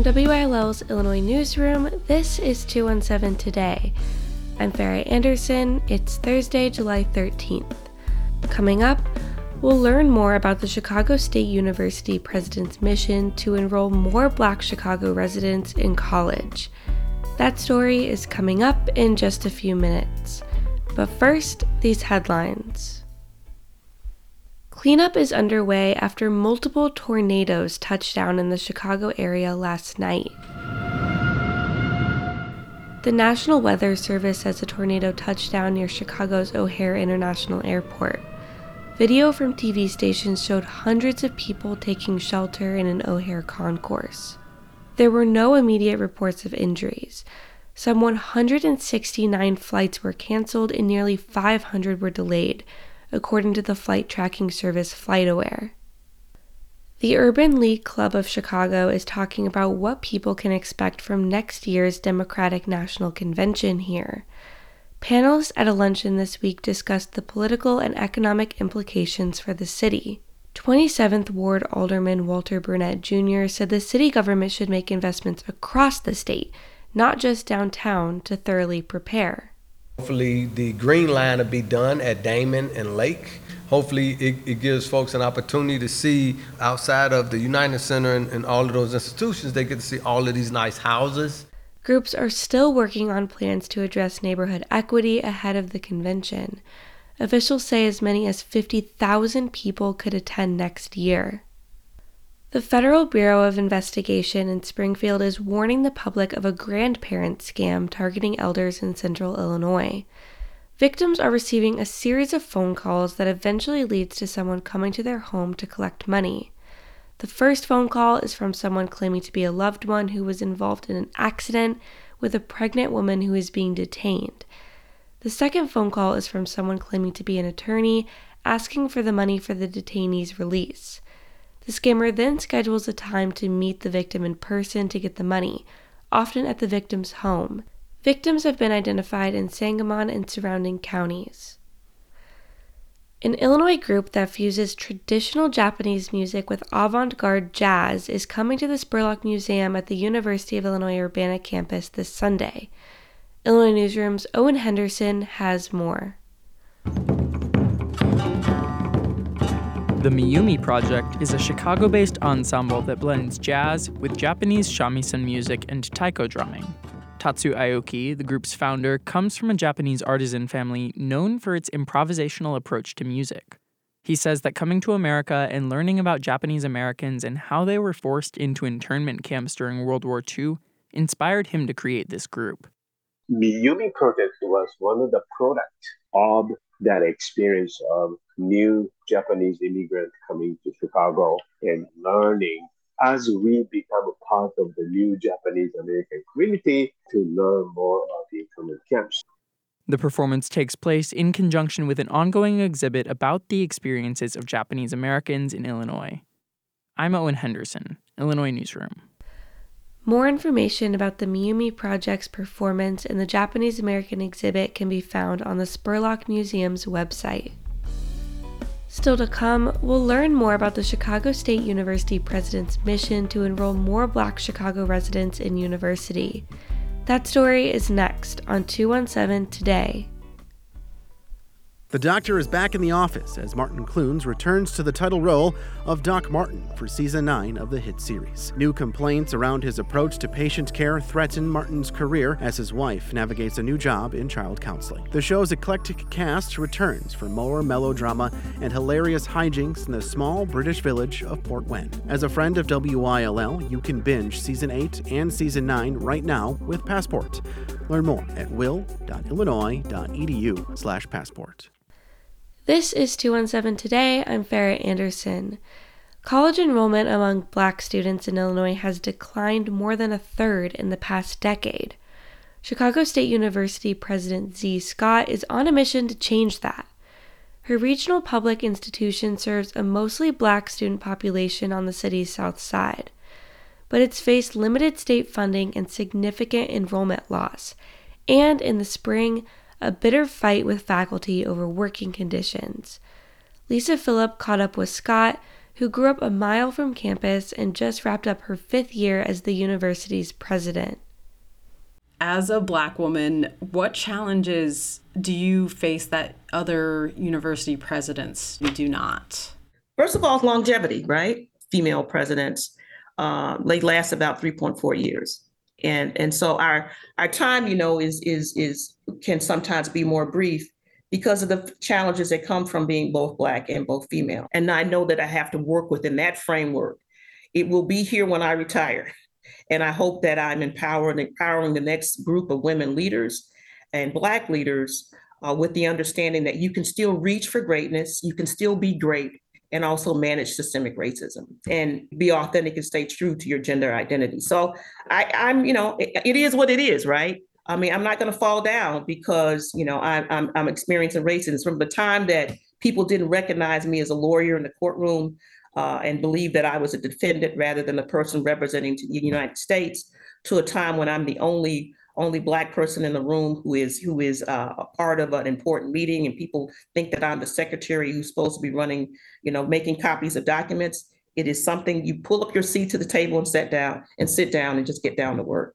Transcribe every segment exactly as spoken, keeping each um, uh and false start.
W I L L's Illinois Newsroom, this is two one seven Today. I'm Farrah Anderson. It's Thursday, July thirteenth. Coming up, we'll learn more about the Chicago State University president's mission to enroll more Black Chicago residents in college. That story is coming up in just a few minutes. But first, these headlines. Cleanup is underway after multiple tornadoes touched down in the Chicago area last night. The National Weather Service says a tornado touched down near Chicago's O'Hare International Airport. Video from T V stations showed hundreds of people taking shelter in an O'Hare concourse. There were no immediate reports of injuries. Some one hundred sixty-nine flights were canceled and nearly five hundred were delayed, according to the flight tracking service FlightAware. The Urban League Club of Chicago is talking about what people can expect from next year's Democratic National Convention here. Panelists at a luncheon this week discussed the political and economic implications for the city. twenty-seventh Ward Alderman Walter Burnett Junior said the city government should make investments across the state, not just downtown, to thoroughly prepare. Hopefully the Green Line will be done at Damon and Lake. Hopefully it, it gives folks an opportunity to see outside of the United Center and, and all of those institutions, they get to see all of these nice houses. Groups are still working on plans to address neighborhood equity ahead of the convention. Officials say as many as fifty thousand people could attend next year. The Federal Bureau of Investigation in Springfield is warning the public of a grandparent scam targeting elders in central Illinois. Victims are receiving a series of phone calls that eventually leads to someone coming to their home to collect money. The first phone call is from someone claiming to be a loved one who was involved in an accident with a pregnant woman who is being detained. The second phone call is from someone claiming to be an attorney asking for the money for the detainee's release. The scammer then schedules a time to meet the victim in person to get the money, often at the victim's home. Victims have been identified in Sangamon and surrounding counties. An Illinois group that fuses traditional Japanese music with avant-garde jazz is coming to the Spurlock Museum at the University of Illinois Urbana campus this Sunday. Illinois Newsroom's Owen Henderson has more. The Miyumi Project is a Chicago-based ensemble that blends jazz with Japanese shamisen music and taiko drumming. Tatsu Aoki, the group's founder, comes from a Japanese artisan family known for its improvisational approach to music. He says that coming to America and learning about Japanese Americans and how they were forced into internment camps during World War Two inspired him to create this group. Miyumi Project was one of the products of that experience of new Japanese immigrants coming to Chicago and learning as we become a part of the new Japanese American community to learn more about the internment camps. The performance takes place in conjunction with an ongoing exhibit about the experiences of Japanese Americans in Illinois. I'm Owen Henderson, Illinois Newsroom. More information about the Miyumi Project's performance and the Japanese American exhibit can be found on the Spurlock Museum's website. Still to come, we'll learn more about the Chicago State University president's mission to enroll more Black Chicago residents in university. That story is next on two one seven Today. The Doctor is back in the office as Martin Clunes returns to the title role of Doc Martin for season nine of the hit series. New complaints around his approach to patient care threaten Martin's career as his wife navigates a new job in child counseling. The show's eclectic cast returns for more melodrama and hilarious hijinks in the small British village of Port Wen. As a friend of W I L L, you can binge season eight and season nine right now with Passport. Learn more at will.illinois.edu slash passport. This is two one seven Today. I'm Farrah Anderson. College enrollment among Black students in Illinois has declined more than a third in the past decade. Chicago State University President Z. Scott is on a mission to change that. Her regional public institution serves a mostly Black student population on the city's south side, but it's faced limited state funding and significant enrollment loss, and in the spring, a bitter fight with faculty over working conditions. Lisa Phillip caught up with Scott, who grew up a mile from campus and just wrapped up her fifth year as the university's president. As a Black woman, what challenges do you face that other university presidents do not? First of all, longevity, right? Female presidents, uh, they last about three point four years. And and so our our time, you know, is is is can sometimes be more brief because of the challenges that come from being both Black and both female. And I know that I have to work within that framework. It will be here when I retire. And I hope that I'm empowering, empowering the next group of women leaders and Black leaders uh, with the understanding that you can still reach for greatness, you can still be great, and also manage systemic racism and be authentic and stay true to your gender identity. So I, I'm, you know, it, it is what it is, right? I mean, I'm not going to fall down because, you know, I, I'm, I'm experiencing racism from the time that people didn't recognize me as a lawyer in the courtroom uh, and believe that I was a defendant rather than a person representing the United States, to a time when I'm the only only Black person in the room who is who is uh, a part of an important meeting, and people think that I'm the secretary who's supposed to be running, you know, making copies of documents. It is something you pull up your seat to the table and sit down and sit down and just get down to work.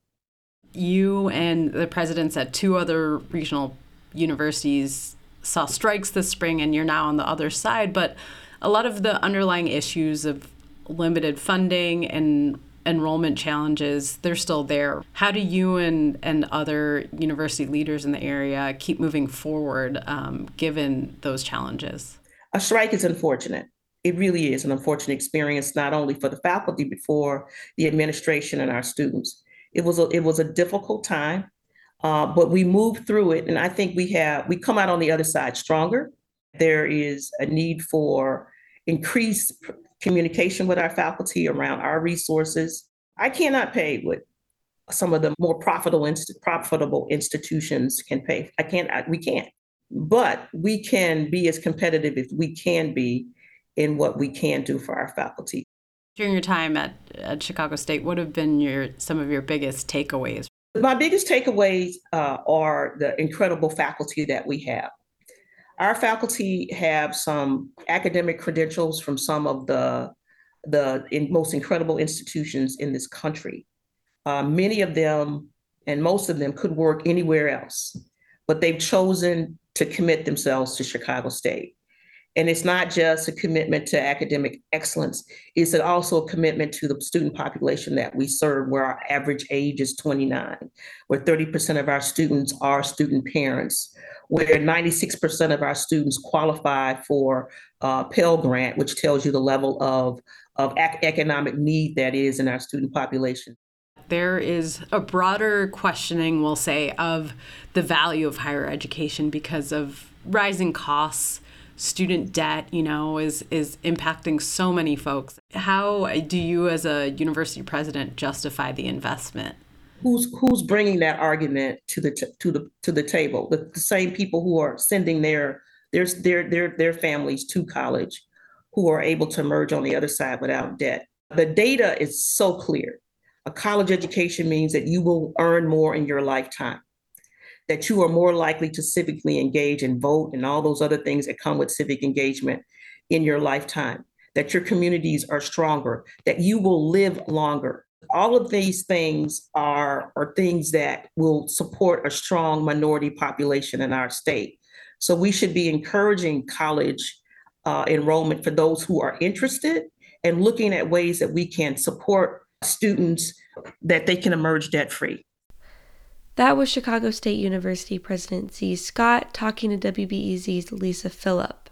You and the presidents at two other regional universities saw strikes this spring, and you're now on the other side. But a lot of the underlying issues of limited funding and enrollment challenges, they're still there. How do you and, and other university leaders in the area keep moving forward um, given those challenges? A strike is unfortunate. It really is an unfortunate experience, not only for the faculty, but for the administration and our students. It was a, it was a difficult time, uh, but we moved through it. And I think we have, we come out on the other side stronger. There is a need for increased communication with our faculty around our resources. I cannot pay what some of the more profitable, inst- profitable institutions can pay. I can't, I, we can't, but we can be as competitive as we can be in what we can do for our faculty. During your time at, at Chicago State, what have been your some of your biggest takeaways? My biggest takeaways uh, are the incredible faculty that we have. Our faculty have some academic credentials from some of the, the in most incredible institutions in this country. Uh, many of them and most of them could work anywhere else, but they've chosen to commit themselves to Chicago State. And it's not just a commitment to academic excellence, it's also a commitment to the student population that we serve, where our average age is twenty-nine, where thirty percent of our students are student parents, where ninety-six percent of our students qualify for uh, Pell Grant, which tells you the level of, of ac- economic need that is in our student population. There is a broader questioning, we'll say, of the value of higher education because of rising costs. Student debt, you know, is is impacting so many folks. How do you, as a university president, justify the investment? Who's who's bringing that argument to the t- to the to the table? The, the same people who are sending their their their their their families to college, who are able to emerge on the other side without debt. The data is so clear. A college education means that you will earn more in your lifetime, that you are more likely to civically engage and vote and all those other things that come with civic engagement in your lifetime, that your communities are stronger, that you will live longer. All of these things are, are things that will support a strong minority population in our state. So we should be encouraging college uh, enrollment for those who are interested and looking at ways that we can support students that they can emerge debt-free. That was Chicago State University President Z. Scott talking to W B E Z's Lisa Phillip.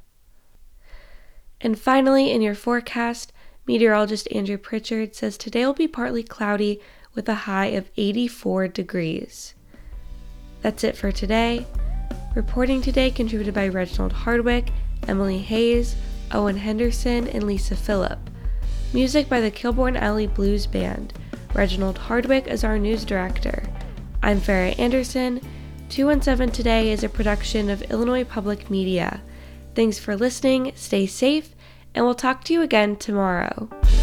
And finally, in your forecast, meteorologist Andrew Pritchard says today will be partly cloudy with a high of eighty-four degrees. That's it for today. Reporting today contributed by Reginald Hardwick, Emily Hayes, Owen Henderson, and Lisa Phillip. Music by the Kilbourne Alley Blues Band. Reginald Hardwick is our news director. I'm Farrah Anderson. two one seven Today is a production of Illinois Public Media. Thanks for listening, stay safe, and we'll talk to you again tomorrow.